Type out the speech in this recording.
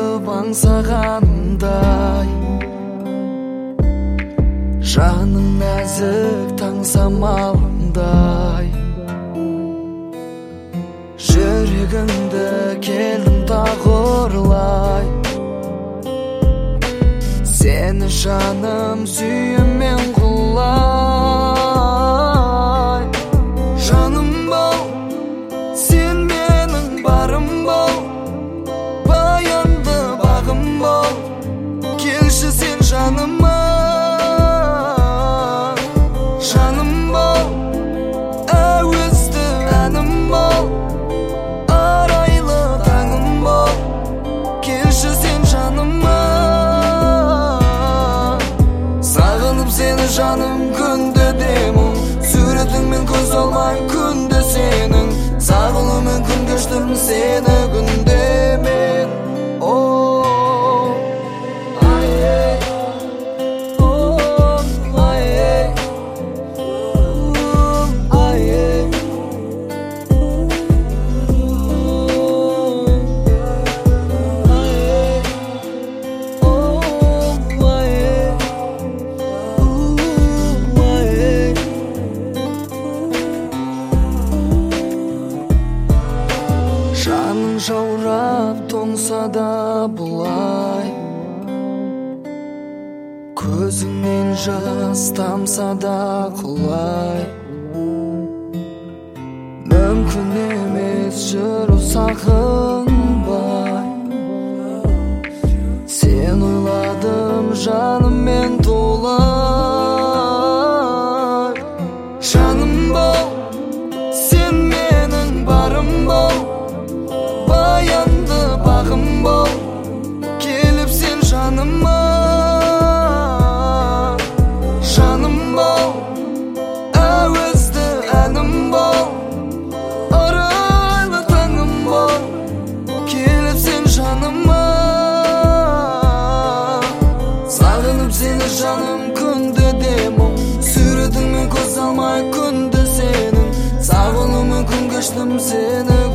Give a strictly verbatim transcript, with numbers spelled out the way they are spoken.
кылып аңсагандай, жаның нәзік таң самалындай. Жүрегіңді келдім тағырлай, сені жаным сүйіммен құлай. Жаным бол, сен менің барым бол, баянды бағым бол, келші сен жаныма. Жаным бол, әуезді әнім бол, арайлы таңым бол, келші сен жаныма. Сағынып сені жаным күнде демім, суретіңмен көз алмай күнде сенің, сағынумен күн кештім сені күнде мен. Жаның жаурап тоңса да бұлай, көзіңнен жас тамса да құлай. Мүмкін емес жүру сағынбай, сен ойладым жаныммен толай. Жаным бол, сен менің барым бол, баянды бағым бол, келіп сен жаныма. Жаным бол, әуезді әнім бол, арайлы таңым бол, келіп сен жаныма. Сағынып сені жаным күнде демім, суретіңмен көз алмай күнде сенің, сағынумен күн кештім сені